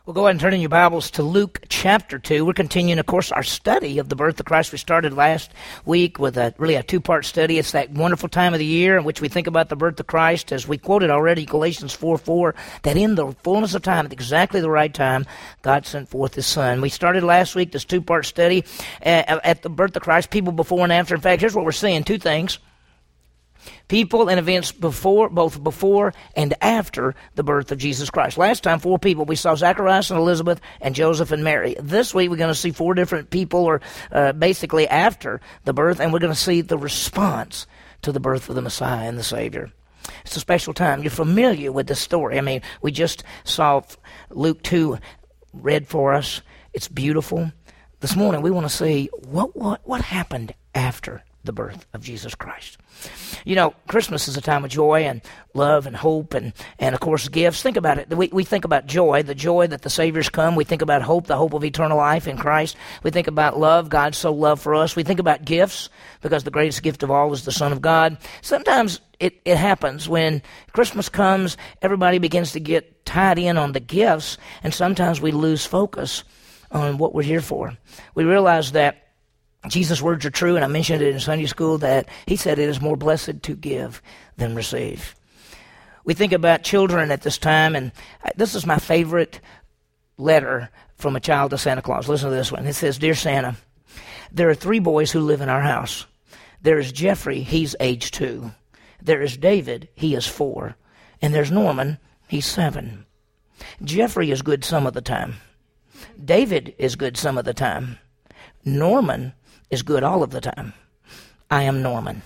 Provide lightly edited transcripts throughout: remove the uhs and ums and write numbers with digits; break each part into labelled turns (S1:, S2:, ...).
S1: Well, go ahead and turn in your Bibles to Luke chapter 2. We're continuing, of course, our study of the birth of Christ. We started last week with a two-part study. It's that wonderful time of the year in which we think about the birth of Christ, as we quoted already, Galatians 4:4, that in the fullness of time, at exactly the right time, God sent forth His Son. We started last week this two-part study at the birth of Christ, people before and after. In fact, here's what we're seeing, two things. People and events both before and after the birth of Jesus Christ. Last time, 4 people. We saw Zacharias and Elizabeth and Joseph and Mary. This week, we're going to see 4 different people, or basically after the birth, and we're going to see the response to the birth of the Messiah and the Savior. It's a special time. You're familiar with this story. I mean, we just saw Luke 2 read for us. It's beautiful. This morning, we want to see what happened after the birth of Jesus Christ. You know, Christmas is a time of joy and love and hope and of course, gifts. Think about it. We think about joy, the joy that the Savior's come. We think about hope, the hope of eternal life in Christ. We think about love, God so loved for us. We think about gifts, because the greatest gift of all is the Son of God. Sometimes it happens when Christmas comes, everybody begins to get tied in on the gifts, and sometimes we lose focus on what we're here for. We realize that Jesus' words are true, and I mentioned it in Sunday school, that He said it is more blessed to give than receive. We think about children at this time, and this is my favorite letter from a child to Santa Claus. Listen to this one. It says, "Dear Santa, there are 3 boys who live in our house. There is Jeffrey, he's age 2. There is David, he is 4. And there's Norman, he's 7. Jeffrey is good some of the time. David is good some of the time. Norman is good all of the time. I am Norman."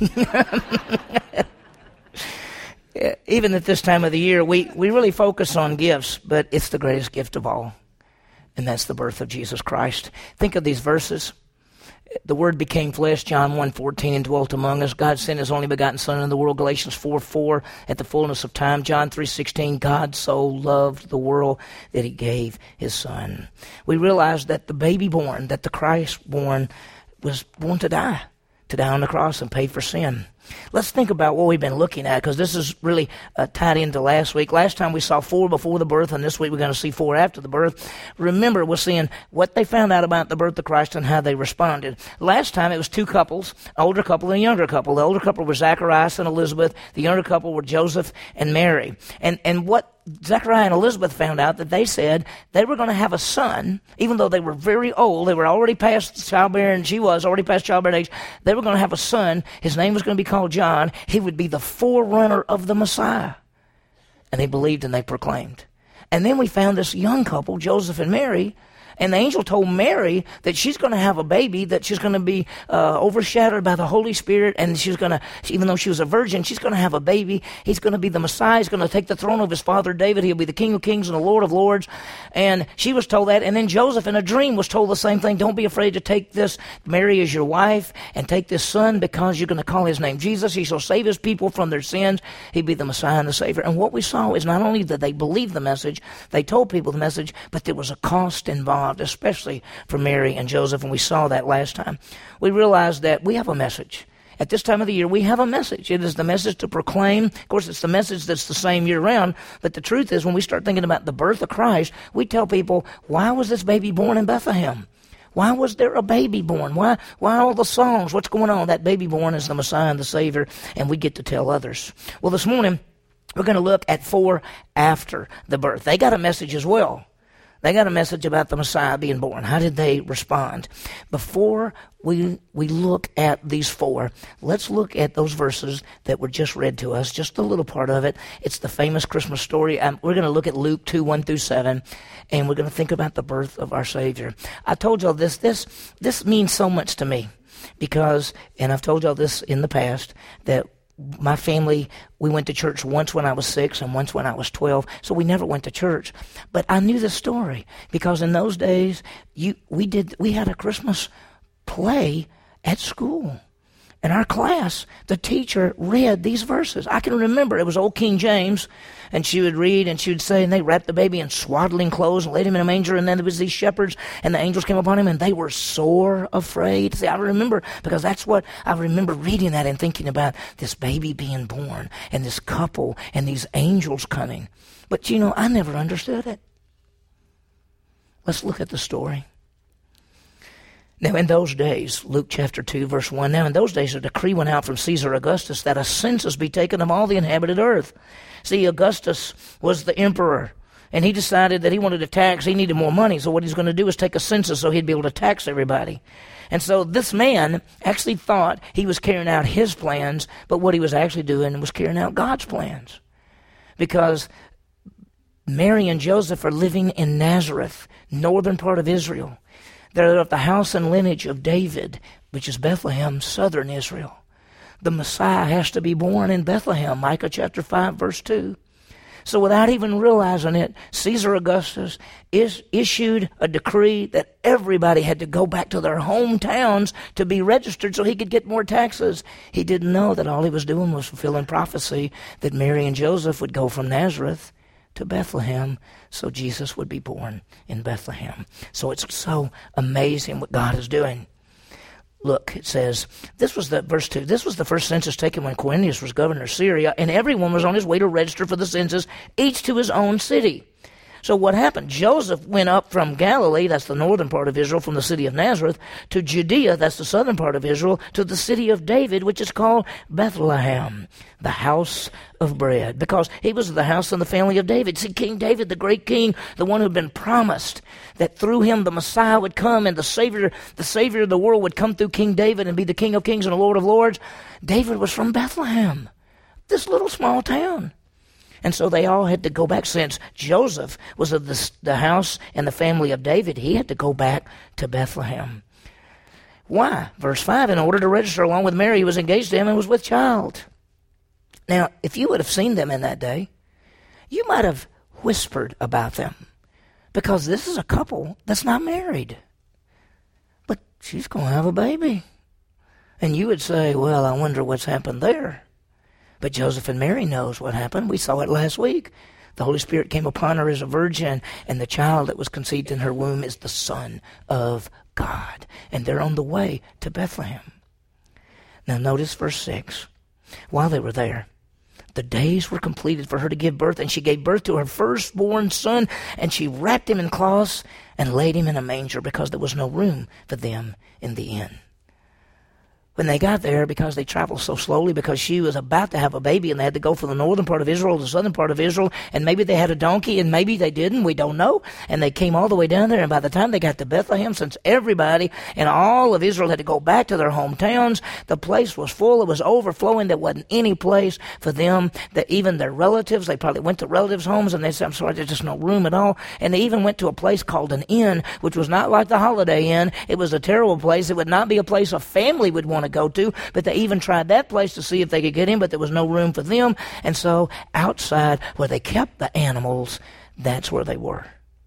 S1: Even at this time of the year, we really focus on gifts, but it's the greatest gift of all, and that's the birth of Jesus Christ. Think of these verses. The Word became flesh, John 1:14, and dwelt among us. God sent His only begotten Son into the world, Galatians 4:4, at the fullness of time. John 3:16, God so loved the world that He gave His Son. We realize that the baby born, that the Christ born, was born to die on the cross and pay for sin. Let's think about what we've been looking at, because this is really tied into last week. Last time we saw 4 before the birth, and this week we're going to see 4 after the birth. Remember, we're seeing what they found out about the birth of Christ and how they responded. Last time it was 2 couples, an older couple and a younger couple. The older couple were Zacharias and Elizabeth. The younger couple were Joseph and Mary. And what Zechariah and Elizabeth found out, that they said they were going to have a son, even though they were very old. They were already past childbearing, she was already past childbearing age. They were going to have a son. His name was going to be called John. He would be the forerunner of the Messiah. And they believed and they proclaimed. And then we found this young couple, Joseph and Mary, and the angel told Mary that she's going to have a baby, that she's going to be overshadowed by the Holy Spirit, and she's going to, even though she was a virgin, she's going to have a baby. He's going to be the Messiah. He's going to take the throne of his father David. He'll be the King of Kings and the Lord of Lords. And she was told that. And then Joseph in a dream was told the same thing. Don't be afraid to take this Mary as your wife and take this son, because you're going to call his name Jesus. He shall save his people from their sins. He'll be the Messiah and the Savior. And what we saw is not only that they believed the message, they told people the message, but there was a cost involved, especially for Mary and Joseph, and we saw that last time. We realized that we have a message. At this time of the year, we have a message. It is the message to proclaim. Of course, it's the message that's the same year-round, but the truth is, when we start thinking about the birth of Christ, we tell people, why was this baby born in Bethlehem? Why was there a baby born? Why all the songs? What's going on? That baby born is the Messiah and the Savior, and we get to tell others. Well, this morning, we're going to look at 4 after the birth. They got a message as well. They got a message about the Messiah being born. How did they respond? Before we look at these 4, let's look at those verses that were just read to us, just a little part of it. It's the famous Christmas story. We're going to look at Luke 2, 1 through 7, and we're going to think about the birth of our Savior. I told y'all this means so much to me, because, and I've told y'all this in the past, that my family, we went to church once when I was 6 and once when I was 12, so we never went to church. But I knew the story, because in those days, we had a Christmas play at school. In our class, the teacher read these verses. I can remember it was old King James, and she would read, and she would say, and they wrapped the baby in swaddling clothes and laid him in a manger, and then there was these shepherds, and the angels came upon him, and they were sore afraid. See, I remember, because that's what I remember reading that and thinking about, this baby being born, and this couple, and these angels coming. But, I never understood it. Let's look at the story. Now in those days, Luke chapter 2, verse 1, now in those days a decree went out from Caesar Augustus that a census be taken of all the inhabited earth. See, Augustus was the emperor, and he decided that he wanted to tax, he needed more money, so what he's going to do is take a census so he'd be able to tax everybody. And so this man actually thought he was carrying out his plans, but what he was actually doing was carrying out God's plans. Because Mary and Joseph are living in Nazareth, northern part of Israel. They're of the house and lineage of David, which is Bethlehem, southern Israel. The Messiah has to be born in Bethlehem, Micah chapter 5, verse 2. So without even realizing it, Caesar Augustus issued a decree that everybody had to go back to their hometowns to be registered so he could get more taxes. He didn't know that all he was doing was fulfilling prophecy that Mary and Joseph would go from Nazareth to Bethlehem so Jesus would be born in Bethlehem. So it's so amazing what God is doing. Look, it says, verse 2, this was the first census taken when Quirinius was governor of Syria, and everyone was on his way to register for the census, each to his own city. So what happened? Joseph went up from Galilee, that's the northern part of Israel, from the city of Nazareth, to Judea, that's the southern part of Israel, to the city of David, which is called Bethlehem, the house of bread, because he was of the house and the family of David. See, King David, the great king, the one who had been promised that through him the Messiah would come and the Savior of the world would come through King David and be the King of kings and the Lord of lords. David was from Bethlehem, this little small town. And so they all had to go back. Since Joseph was of the house and the family of David, he had to go back to Bethlehem. Why? Verse 5, in order to register along with Mary, who was engaged to him and was with child. Now, if you would have seen them in that day, you might have whispered about them, because this is a couple that's not married. But she's going to have a baby. And you would say, well, I wonder what's happened there. But Joseph and Mary knows what happened. We saw it last week. The Holy Spirit came upon her as a virgin, and the child that was conceived in her womb is the Son of God. And they're on the way to Bethlehem. Now notice verse 6. While they were there, the days were completed for her to give birth, and she gave birth to her firstborn son, and she wrapped him in cloths and laid him in a manger, because there was no room for them in the inn. When they got there, because they traveled so slowly, because she was about to have a baby and they had to go from the northern part of Israel to the southern part of Israel, and maybe they had a donkey and maybe they didn't, we don't know, and they came all the way down there, and by the time they got to Bethlehem, since everybody and all of Israel had to go back to their hometowns, the place was full, it was overflowing, there wasn't any place for them, that even their relatives, they probably went to relatives' homes and they said, I'm sorry, there's just no room at all, and they even went to a place called an inn, which was not like the Holiday Inn. It was a terrible place. It would not be a place a family would want to go to, but they even tried that place to see if they could get in, but there was no room for them. And so outside where they kept the animals, that's where they were.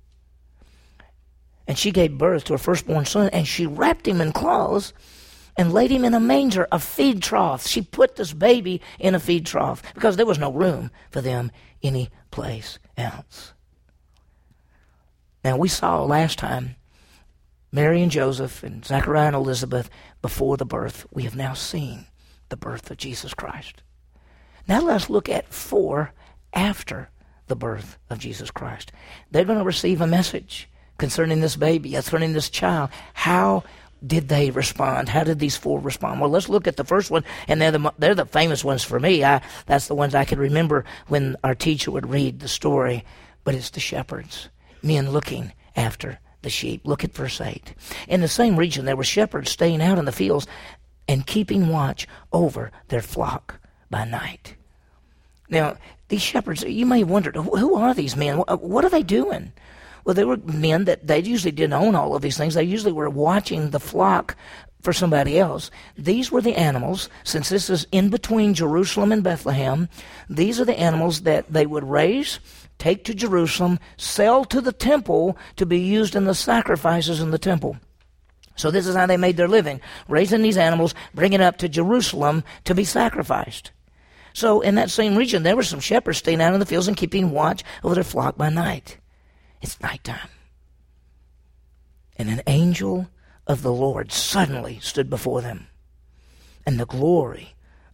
S1: And she gave birth to her firstborn son, and she wrapped him in cloths and laid him in a manger, a feed trough. She put this baby in a feed trough because there was no room for them any place else. Now we saw last time Mary and Joseph and Zachariah and Elizabeth before the birth. We have now seen the birth of Jesus Christ. Now let's look at 4 after the birth of Jesus Christ. They're going to receive a message concerning this baby, concerning this child. How did they respond? How did these 4 respond? Well, let's look at the first one, and they're the famous ones for me. That's the ones I can remember when our teacher would read the story. But it's the shepherds, men looking after the sheep. Look at verse 8. In the same region there were shepherds staying out in the fields and keeping watch over their flock by night. Now, these shepherds, you may have wondered, who are these men? What are they doing? Well, they were men that they usually didn't own all of these things. They usually were watching the flock for somebody else. These were the animals, since this is in between Jerusalem and Bethlehem, these are the animals that they would raise, take to Jerusalem, sell to the temple to be used in the sacrifices in the temple. So this is how they made their living, raising these animals, bringing it up to Jerusalem to be sacrificed. So in that same region, there were some shepherds staying out in the fields and keeping watch over their flock by night. It's nighttime. And an angel of the Lord suddenly stood before them, and the glory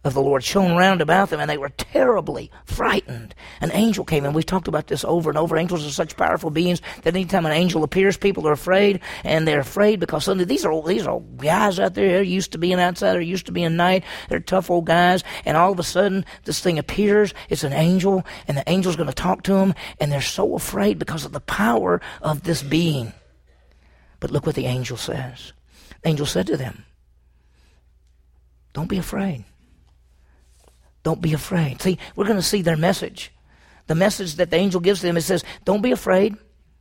S1: of the Lord shone round about them, and they were terribly frightened. An angel came in. We've talked about this over and over. Angels are such powerful beings that anytime an angel appears, people are afraid, and they're afraid because suddenly these are guys out there. They're used to being outside. They're used to being night. They're tough old guys, and all of a sudden this thing appears. It's an angel, and the angel's going to talk to them, and they're so afraid because of the power of this being. But look what the angel says. The angel said to them, don't be afraid. Don't be afraid. See, we're going to see their message. The message that the angel gives them, it says, don't be afraid.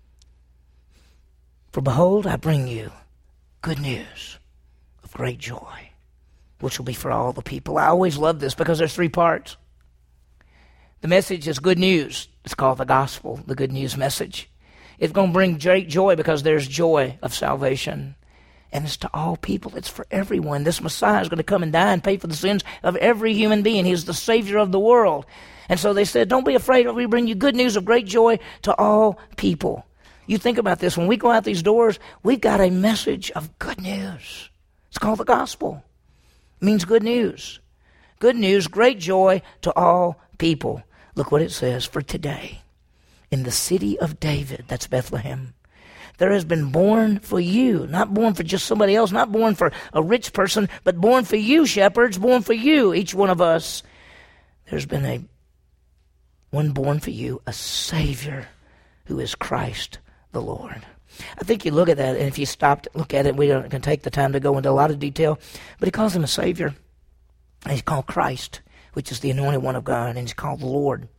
S1: For behold, I bring you good news of great joy, which will be for all the people. I always love this because there's 3 parts. The message is good news. It's called the gospel, the good news message. It's going to bring great joy because there's joy of salvation. And it's to all people. It's for everyone. This Messiah is going to come and die and pay for the sins of every human being. He's the Savior of the world. And so they said, don't be afraid. We bring you good news of great joy to all people. You think about this. When we go out these doors, we've got a message of good news. It's called the gospel. It means good news. Good news, great joy to all people. Look what it says. For today, in the city of David, that's Bethlehem, there has been born for you, not born for just somebody else, not born for a rich person, but born for you, shepherds, born for you, each one of us. There's been one born for you, a Savior who is Christ the Lord. I think you look at that, and if you stop to look at it, we don't can take the time to go into a lot of detail, but he calls him a Savior, and he's called Christ, which is the anointed one of God, and he's called the Lord.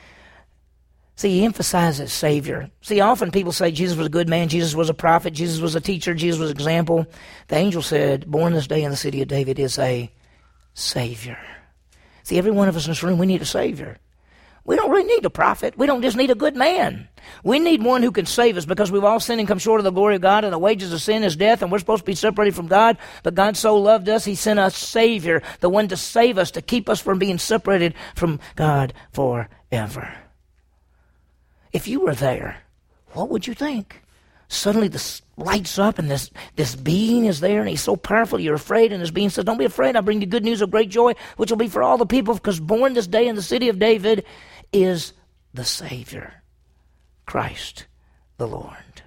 S1: See, he emphasizes Savior. See, often people say Jesus was a good man, Jesus was a prophet, Jesus was a teacher, Jesus was an example. The angel said, born this day in the city of David is a Savior. See, every one of us in this room, we need a Savior. We don't really need a prophet. We don't just need a good man. We need one who can save us because we've all sinned and come short of the glory of God, and the wages of sin is death, and we're supposed to be separated from God. But God so loved us, he sent us Savior, the one to save us, to keep us from being separated from God forever. If you were there, what would you think? Suddenly this lights up and this being is there and he's so powerful you're afraid, and this being says, don't be afraid, I bring you good news of great joy, which will be for all the people, because born this day in the city of David is the Savior, Christ the Lord.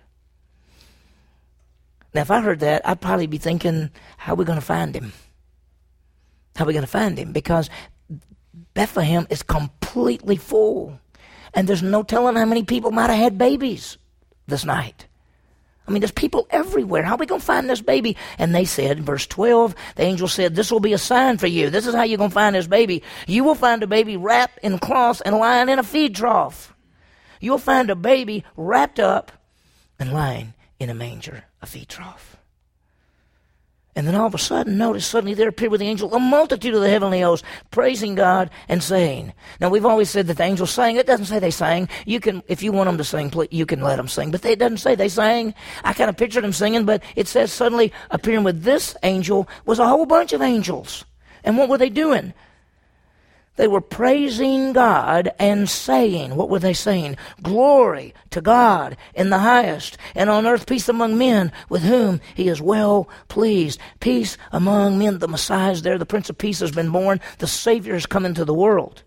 S1: Now if I heard that, I'd probably be thinking, how are we going to find him? How are we going to find him? Because Bethlehem is completely full. And there's no telling how many people might have had babies this night. I mean, there's people everywhere. How are we going to find this baby? And they said, in verse 12, the angel said, this will be a sign for you. This is how you're going to find this baby. You will find a baby wrapped in cloths and lying in a feed trough. You'll find a baby wrapped up and lying in a manger, a feed trough. And then all of a sudden, notice, suddenly there appeared with the angel a multitude of the heavenly hosts, praising God and saying. Now, we've always said that the angels sang. It doesn't say they sang. You can, if you want them to sing, you can let them sing. But it doesn't say they sang. I kind of pictured them singing, but it says suddenly appearing with this angel was a whole bunch of angels. And what were they doing? They were praising God and saying, what were they saying? Glory to God in the highest, and on earth peace among men with whom he is well pleased. Peace among men. The Messiah is there. The Prince of Peace has been born. The Savior has come into the world.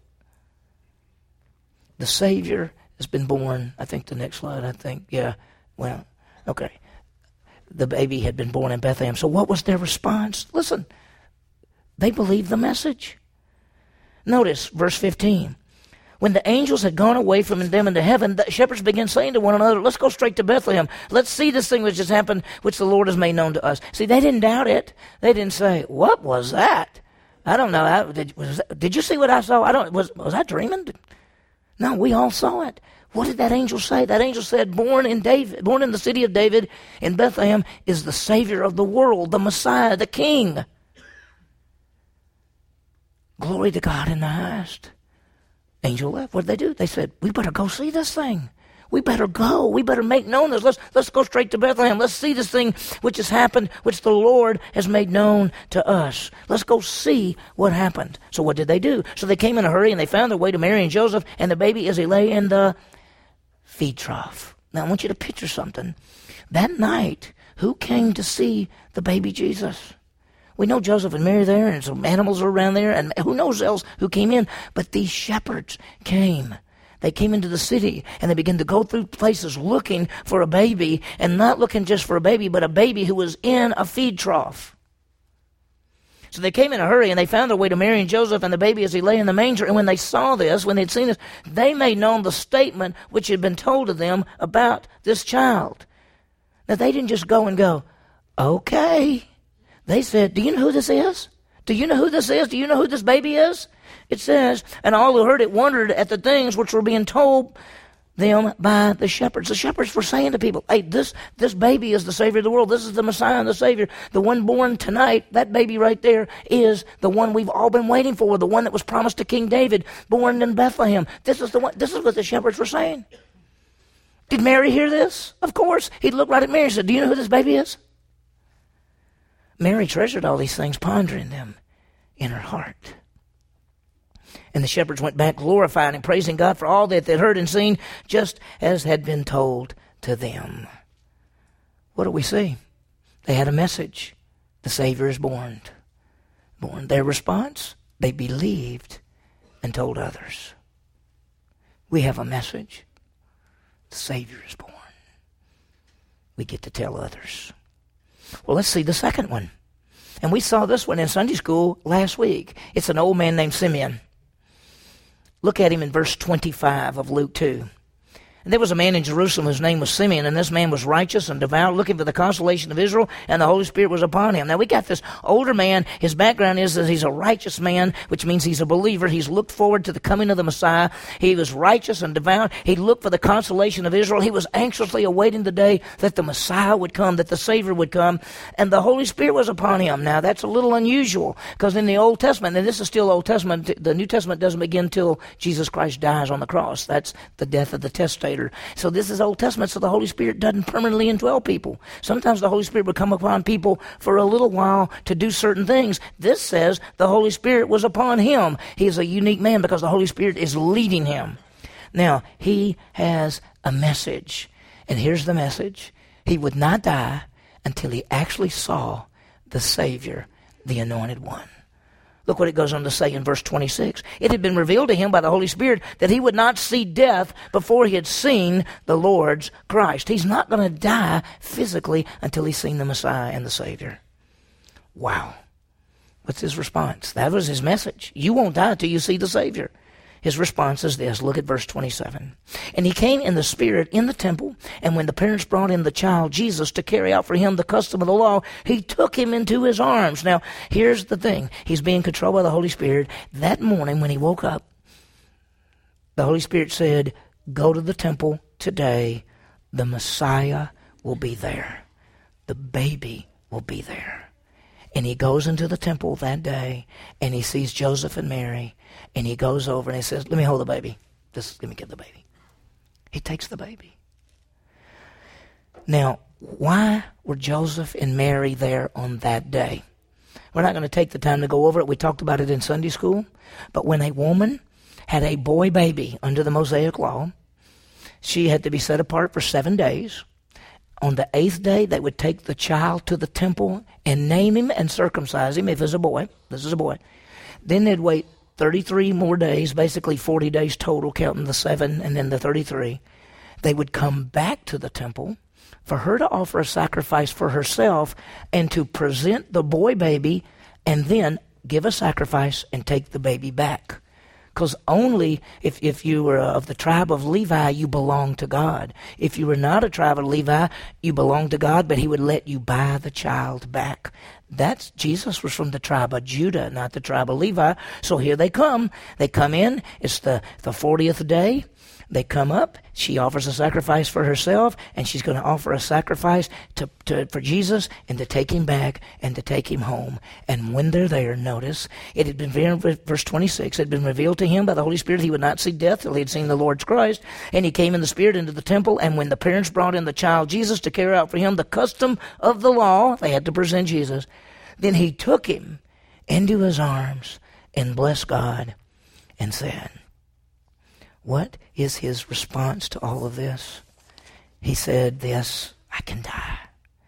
S1: The Savior has been born. I think the next slide, okay. The baby had been born in Bethlehem. So what was their response? Listen, they believed the message. Notice verse 15. When the angels had gone away from them into heaven, the shepherds began saying to one another, let's go straight to Bethlehem. Let's see this thing which has happened, which the Lord has made known to us. See, they didn't doubt it. They didn't say, what was that? I don't know. Did you see what I saw? Was I dreaming? No, we all saw it. What did that angel say? That angel said, born in the city of David in Bethlehem is the Savior of the world, the Messiah, the King. Glory to God in the highest. Angel left. What did they do? They said, we better go see this thing. We better go. We better make known this. Let's go straight to Bethlehem. Let's see this thing which has happened, which the Lord has made known to us. Let's go see what happened. So what did they do? So they came in a hurry and they found their way to Mary and Joseph and the baby as he lay in the feed trough. Now I want you to picture something. That night, who came to see the baby Jesus? We know Joseph and Mary there, and some animals are around there, and who knows else who came in. But these shepherds came. They came into the city, and they began to go through places looking for a baby, and not looking just for a baby, but a baby who was in a feed trough. So they came in a hurry, and they found their way to Mary and Joseph and the baby as he lay in the manger. And when they saw this, when they'd seen this, they made known the statement which had been told to them about this child. Now, they didn't just go and go, okay. They said, do you know who this is? Do you know who this is? Do you know who this baby is? It says, and all who heard it wondered at the things which were being told them by the shepherds. The shepherds were saying to people, hey, this baby is the Savior of the world. This is the Messiah and the Savior. The one born tonight, that baby right there, is the one we've all been waiting for, the one that was promised to King David, born in Bethlehem. This is the one. This is what the shepherds were saying. Did Mary hear this? Of course. He looked right at Mary and said, do you know who this baby is? Mary treasured all these things, pondering them in her heart. And the shepherds went back glorifying and praising God for all that they'd heard and seen, just as had been told to them. What do we see? They had a message. The Savior is born. Their response? They believed and told others. We have a message. The Savior is born. We get to tell others. Well, let's see the second one. And we saw this one in Sunday school last week. It's an old man named Simeon. Look at him in verse 25 of Luke 2. And there was a man in Jerusalem whose name was Simeon, and this man was righteous and devout, looking for the consolation of Israel, and the Holy Spirit was upon him. Now, we got this older man. His background is that he's a righteous man, which means he's a believer. He's looked forward to the coming of the Messiah. He was righteous and devout. He looked for the consolation of Israel. He was anxiously awaiting the day that the Messiah would come, that the Savior would come, and the Holy Spirit was upon him. Now, that's a little unusual, because in the Old Testament, and this is still Old Testament, the New Testament doesn't begin until Jesus Christ dies on the cross. That's the death of the testator. So this is Old Testament, so the Holy Spirit doesn't permanently indwell people. Sometimes the Holy Spirit would come upon people for a little while to do certain things. This says the Holy Spirit was upon him. He is a unique man because the Holy Spirit is leading him. Now, he has a message. And here's the message. He would not die until he actually saw the Savior, the Anointed One. Look what it goes on to say in verse 26. It had been revealed to him by the Holy Spirit that he would not see death before he had seen the Lord's Christ. He's not going to die physically until he's seen the Messiah and the Savior. Wow. What's his response? That was his message. You won't die until you see the Savior. His response is this. Look at verse 27. And he came in the Spirit in the temple, and when the parents brought in the child Jesus to carry out for him the custom of the law, he took him into his arms. Now, here's the thing. He's being controlled by the Holy Spirit. That morning when he woke up, the Holy Spirit said, go to the temple today. The Messiah will be there. The baby will be there. And he goes into the temple that day, and he sees Joseph and Mary, and he goes over and he says, let me hold the baby. Let me get the baby. He takes the baby. Now, why were Joseph and Mary there on that day? We're not going to take the time to go over it. We talked about it in Sunday school. But when a woman had a boy baby under the Mosaic law, she had to be set apart for 7 days. On the 8th day, they would take the child to the temple and name him and circumcise him if it's a boy. This is a boy. Then they'd wait 33 more days, basically 40 days total, counting the 7 and then the 33. They would come back to the temple for her to offer a sacrifice for herself and to present the boy baby and then give a sacrifice and take the baby back. Because only if you were of the tribe of Levi, you belong to God. If you were not a tribe of Levi, you belong to God, but he would let you buy the child back. Jesus was from the tribe of Judah, not the tribe of Levi. So here they come. They come in. It's the 40th day. They come up. She offers a sacrifice for herself, and she's going to offer a sacrifice for Jesus and to take him back and to take him home. And when they're there, notice, it had been, verse 26, it had been revealed to him by the Holy Spirit he would not see death till he had seen the Lord's Christ. And he came in the Spirit into the temple, and when the parents brought in the child Jesus to carry out for him the custom of the law, they had to present Jesus, then he took him into his arms and blessed God and said, what is his response to all of this? He said this, I can die.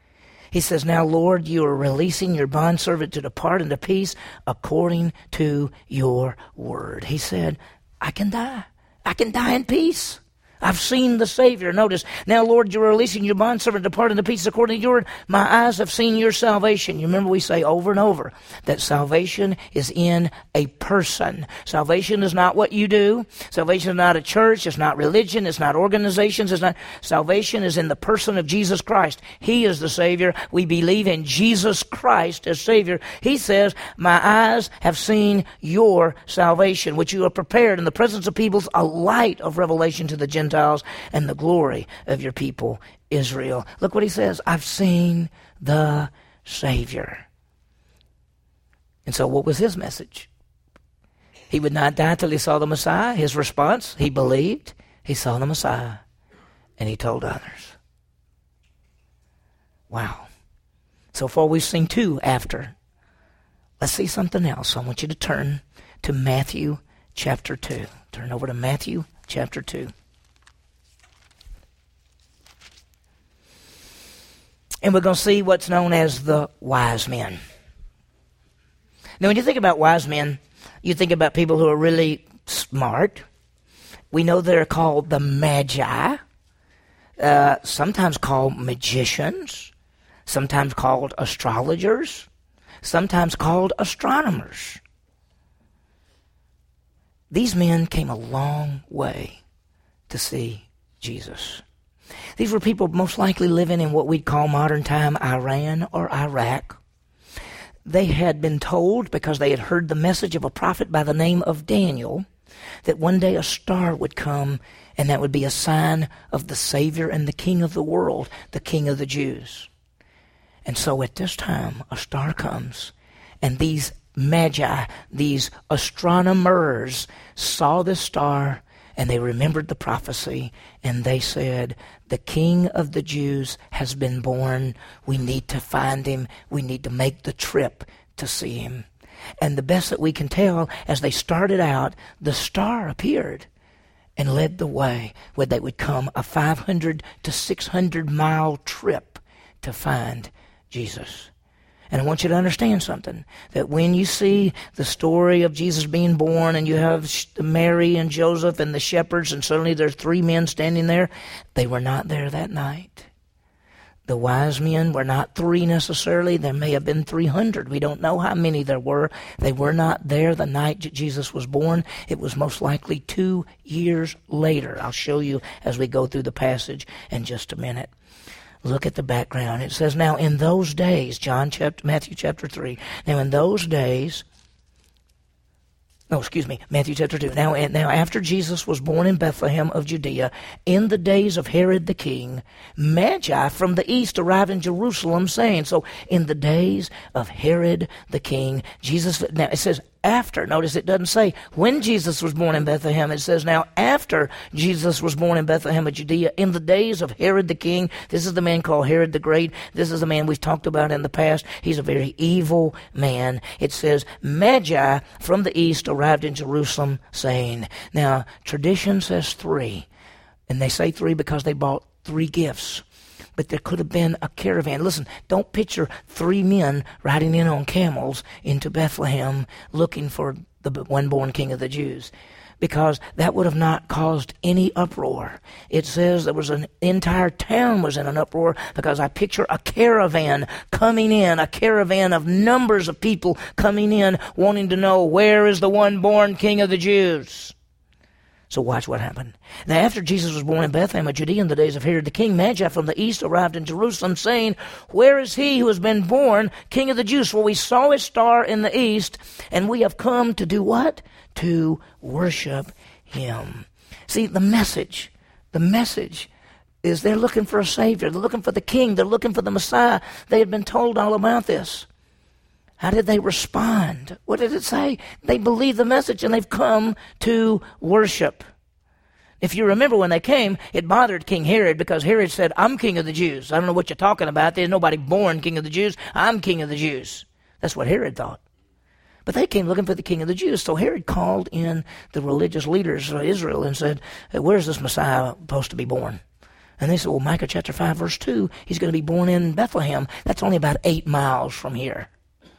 S1: He says, now, Lord, you are releasing your bondservant to depart into peace according to your word. He said, I can die. I can die in peace. I've seen the Savior. Notice, now, Lord, you're releasing your bondservant to depart into peace according to your word. My eyes have seen your salvation. You remember we say over and over that salvation is in a person. Salvation is not what you do. Salvation is not a church. It's not religion. It's not organizations. It's not. Salvation is in the person of Jesus Christ. He is the Savior. We believe in Jesus Christ as Savior. He says, my eyes have seen your salvation, which you have prepared in the presence of peoples, a light of revelation to the Gentiles and the glory of your people Israel. Look what he says. I've seen the Savior. And so what was his message? He would not die till he saw the Messiah. His response, he believed, he saw the Messiah, and he told others. Wow. So far we've seen two after. Let's see something else. I want you to turn to Matthew chapter 2. Turn over to Matthew chapter 2. And we're going to see what's known as the wise men. Now, when you think about wise men, you think about people who are really smart. We know they're called the Magi, sometimes called magicians, sometimes called astrologers, sometimes called astronomers. These men came a long way to see Jesus. These were people most likely living in what we'd call modern time Iran or Iraq. They had been told, because they had heard the message of a prophet by the name of Daniel, that one day a star would come, and that would be a sign of the Savior and the King of the world, the King of the Jews. And so at this time, a star comes, and these Magi, these astronomers, saw this star, and they remembered the prophecy, and they said, the King of the Jews has been born. We need to find him. We need to make the trip to see him. And the best that we can tell, as they started out, the star appeared and led the way, where they would come a 500 to 600 mile trip to find Jesus. And I want you to understand something, that when you see the story of Jesus being born, and you have Mary and Joseph and the shepherds, and suddenly there's three men standing there, they were not there that night. The wise men were not three necessarily. There may have been 300. We don't know how many there were. They were not there the night Jesus was born. It was most likely 2 years later. I'll show you as we go through the passage in just a minute. Look at the background. It says, now in those days, Matthew chapter 3, now in those days, Matthew chapter 2. Now after Jesus was born in Bethlehem of Judea, in the days of Herod the king, Magi from the east arrived in Jerusalem, saying, so in the days of Herod the king, Jesus, now it says after. Notice it doesn't say when Jesus was born in Bethlehem. It says now after Jesus was born in Bethlehem of Judea, in the days of Herod the king. This is the man called Herod the Great. This is the man we've talked about in the past. He's a very evil man. It says Magi from the east arrived in Jerusalem, saying. Now tradition says 3, and they say 3 because they bought 3 gifts. But there could have been a caravan. Listen, don't picture 3 men riding in on camels into Bethlehem looking for the one-born King of the Jews, because that would have not caused any uproar. It says there was an entire town was in an uproar, because I picture a caravan coming in, a caravan of numbers of people coming in, wanting to know, where is the one-born King of the Jews? So watch what happened. Now after Jesus was born in Bethlehem of Judea in the days of Herod the king, Magi from the east arrived in Jerusalem, saying, where is he who has been born King of the Jews? For we saw his star in the east, and we have come to do what? To worship him. See, the message is they're looking for a Savior. They're looking for the King. They're looking for the Messiah. They had been told all about this. How did they respond? What did it say? They believed the message, and they've come to worship. If you remember when they came, it bothered King Herod, because Herod said, I'm King of the Jews. I don't know what you're talking about. There's nobody born King of the Jews. I'm King of the Jews. That's what Herod thought. But they came looking for the King of the Jews. So Herod called in the religious leaders of Israel and said, where's this Messiah supposed to be born? And they said, well, Micah chapter 5, verse 2, he's going to be born in Bethlehem. That's only about 8 miles from here.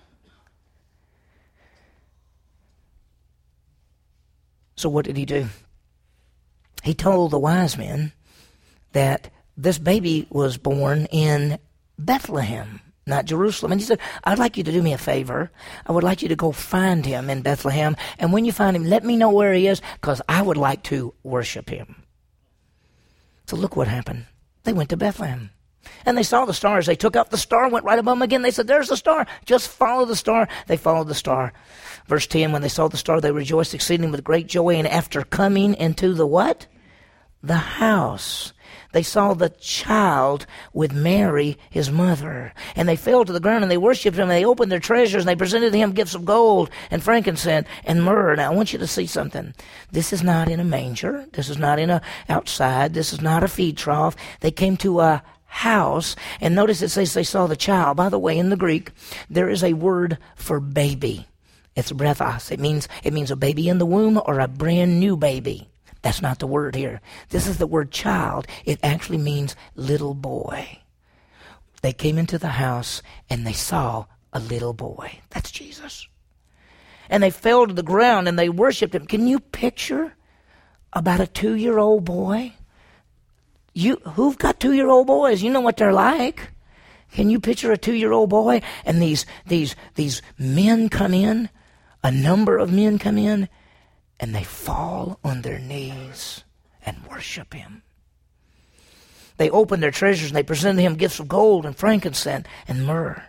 S1: So what did he do? He told the wise men that this baby was born in Bethlehem, not Jerusalem. And he said, I'd like you to do me a favor. I would like you to go find him in Bethlehem. And when you find him, let me know where he is, because I would like to worship him. So look what happened. They went to Bethlehem. And they saw the stars. They took out the star, went right above them again. They said, there's the star. Just follow the star. They followed the star. Verse 10, when they saw the star, they rejoiced exceedingly with great joy. And after coming into the what? The house. They saw the child with Mary, his mother. And they fell to the ground and they worshipped him. And they opened their treasures and they presented to him gifts of gold and frankincense and myrrh. Now I want you to see something. This is not in a manger. This is not in a outside. This is not a feed trough. They came to a house, and notice it says they saw the child. By the way, in the Greek, there is a word for baby. It's brephos. It means a baby in the womb or a brand new baby. That's not the word here. This is the word child. It actually means little boy. They came into the house and they saw a little boy. That's Jesus. And they fell to the ground and they worshiped him. Can you picture about a 2-year-old boy? Who've got 2-year-old boys? You know what they're like. Can you picture a 2-year-old boy? And these men come in, a number of men come in, and they fall on their knees and worship him. They opened their treasures and they presented him gifts of gold and frankincense and myrrh.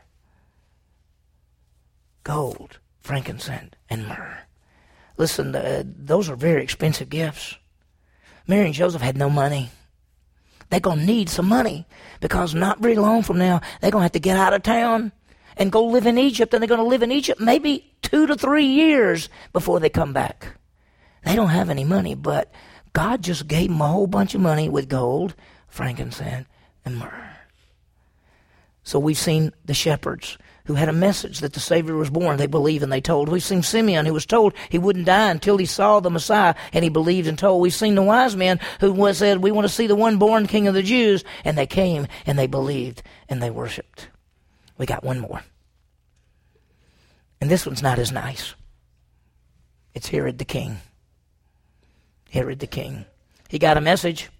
S1: Gold, frankincense, and myrrh. Listen, those are very expensive gifts. Mary and Joseph had no money. They're going to need some money because not very long from now, they're going to have to get out of town and go live in Egypt. And they're going to live in Egypt maybe 2 to 3 years before they come back. They don't have any money, but God just gave them a whole bunch of money with gold, frankincense, and myrrh. So we've seen the shepherds who had a message that the Savior was born. They believed and they told. We've seen Simeon who was told he wouldn't die until he saw the Messiah, and he believed and told. We've seen the wise men who said, we want to see the one born King of the Jews, and they came and they believed and they worshiped. We got one more. And this one's not as nice. It's Herod the king. Herod the king. He got a message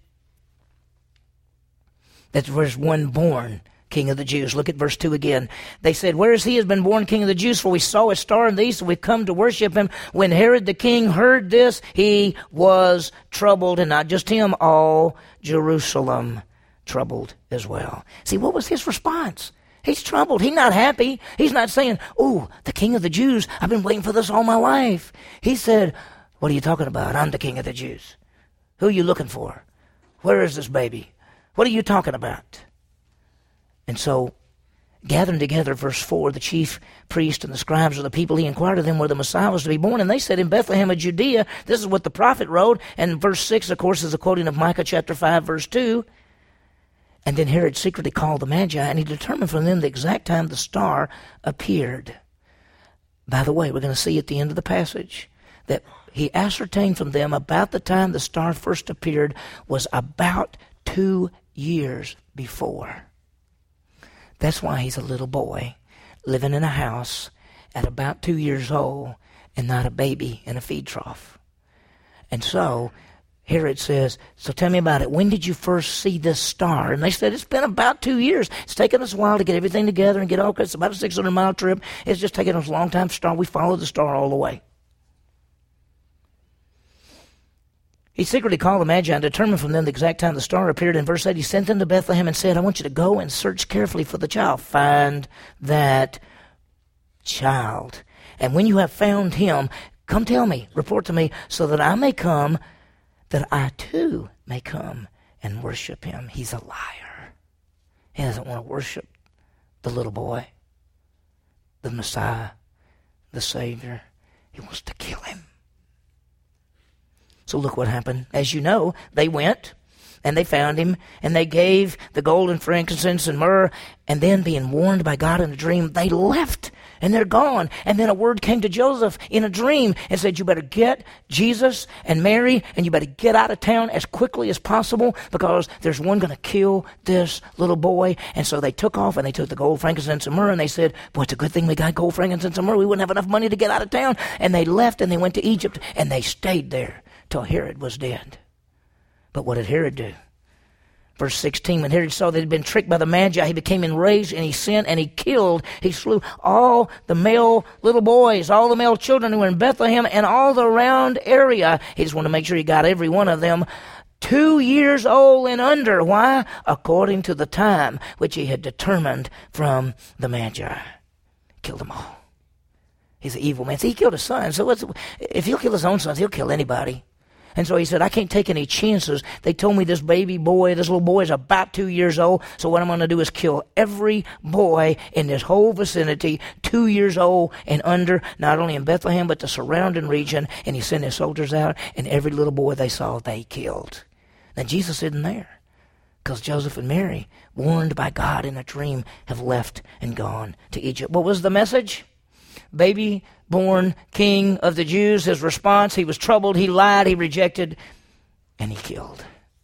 S1: that there was one born King of the Jews. Look at verse 2 again. They said, where is he has been born King of the Jews? For we saw a star in the east, and we've come to worship him. When Herod the king heard this, he was troubled, and not just him, all Jerusalem troubled as well. See, what was his response? He's troubled. He's not happy. He's not saying, oh, the King of the Jews, I've been waiting for this all my life. He said, what are you talking about? I'm the King of the Jews. Who are you looking for? Where is this baby? What are you talking about? And so, gathering together, verse 4, the chief priest and the scribes of the people, he inquired of them where the Messiah was to be born. And they said, in Bethlehem of Judea. This is what the prophet wrote. And verse 6, of course, is a quoting of Micah chapter 5, verse 2. And then Herod secretly called the Magi, and he determined from them the exact time the star appeared. By the way, we're going to see at the end of the passage that he ascertained from them about the time the star first appeared was about 2 years before. That's why he's a little boy living in a house at about 2 years old and not a baby in a feed trough. And so Herod says, so tell me about it. When did you first see this star? And they said, it's been about 2 years. It's taken us a while to get everything together and get all, it's about a 600-mile trip. It's just taken us a long time to start. We followed the star all the way. He secretly called the Magi and determined from them the exact time the star appeared. In verse 8, he sent them to Bethlehem and said, I want you to go and search carefully for the child. Find that child. And when you have found him, come tell me, report to me, so that I may come, that I too may come and worship him. He's a liar. He doesn't want to worship the little boy, the Messiah, the Savior. He wants to kill him. So look what happened. As you know, they went And they found him, and they gave the gold and frankincense and myrrh, and then being warned by God in a dream, they left, and they're gone. And then a word came to Joseph in a dream and said, you better get Jesus and Mary, and you better get out of town as quickly as possible, because there's one going to kill this little boy. And so they took off, and they took the gold, frankincense, and myrrh, and they said, boy, it's a good thing we got gold, frankincense, and myrrh. We wouldn't have enough money to get out of town. And they left, and they went to Egypt, and they stayed there till Herod was dead. But what did Herod do? Verse 16, when Herod saw that he had been tricked by the Magi, he became enraged, and he sent and he slew all the male little boys, all the male children who were in Bethlehem and all the around area. He just wanted to make sure he got every one of them 2 years old and under. Why? According to the time which he had determined from the Magi. Killed them all. He's an evil man. See, he killed his son. So if he'll kill his own sons, he'll kill anybody. And so he said, I can't take any chances. They told me this baby boy, this little boy is about 2 years old. So what I'm going to do is kill every boy in this whole vicinity, 2 years old and under, not only in Bethlehem, but the surrounding region. And he sent his soldiers out, and every little boy they saw, they killed. Now Jesus isn't there, because Joseph and Mary, warned by God in a dream, have left and gone to Egypt. What was the message? Baby born king of the Jews. His response, he was troubled, he lied, he rejected, and he killed.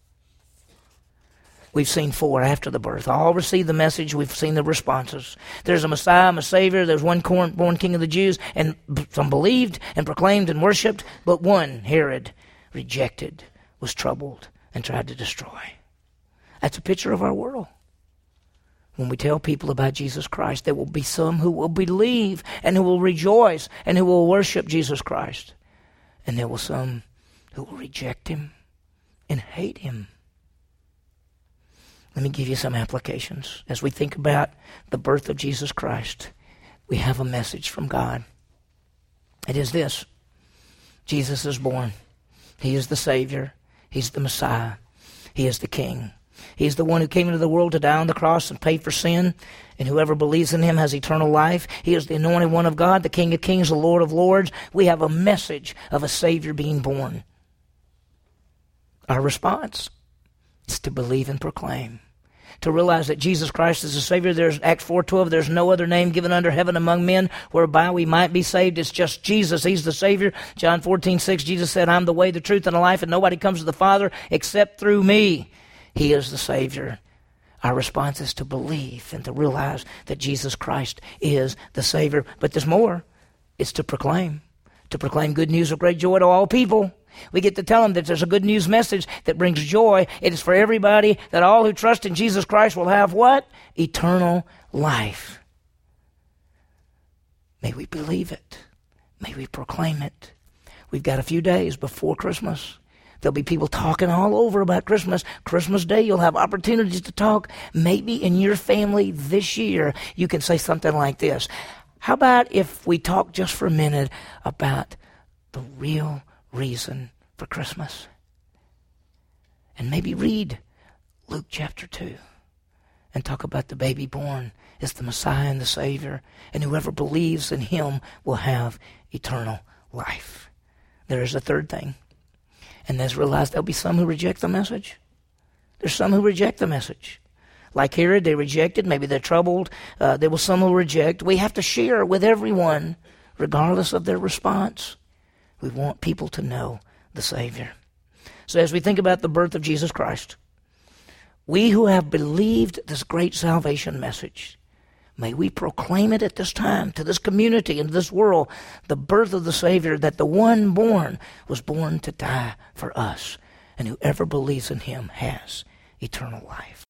S1: We've seen 4 after the birth. All received the message. We've seen the responses. There's a Messiah, a Savior. There's one born king of the Jews, and some believed and proclaimed and worshipped, but one, Herod, rejected, was troubled, and tried to destroy. That's a picture of our world. When we tell people about Jesus Christ, there will be some who will believe and who will rejoice and who will worship Jesus Christ. And there will some who will reject him and hate him. Let me give you some applications. As we think about the birth of Jesus Christ, we have a message from God. It is this: Jesus is born. He is the Savior. He's the Messiah. He is the King. He's the one who came into the world to die on the cross and pay for sin, and whoever believes in him has eternal life. He is the anointed one of God, the King of kings, the Lord of lords. We have a message of a Savior being born. Our response is to believe and proclaim, to realize that Jesus Christ is the Savior. There's Acts 4:12, there's no other name given under heaven among men whereby we might be saved. It's just Jesus. He's the Savior. John 14:6, Jesus said, I'm the way, the truth, and the life, and nobody comes to the Father except through me. He is the Savior. Our response is to believe and to realize that Jesus Christ is the Savior. But there's more. It's to proclaim good news of great joy to all people. We get to tell them that there's a good news message that brings joy. It is for everybody, that all who trust in Jesus Christ will have what? Eternal life. May we believe it. May we proclaim it. We've got a few days before Christmas. There'll be people talking all over about Christmas. Christmas Day, you'll have opportunities to talk. Maybe in your family this year, you can say something like this. How about if we talk just for a minute about the real reason for Christmas? And maybe read Luke chapter 2 and talk about the baby born as the Messiah and the Savior, and whoever believes in him will have eternal life. There is a third thing. And let's realize there'll be some who reject the message. There's some who reject the message. Like Herod, they rejected. Maybe they're troubled. There will some who reject. We have to share with everyone, regardless of their response. We want people to know the Savior. So as we think about the birth of Jesus Christ, we who have believed this great salvation message, may we proclaim it at this time to this community and to this world, the birth of the Savior, that the one born was born to die for us, and whoever believes in him has eternal life.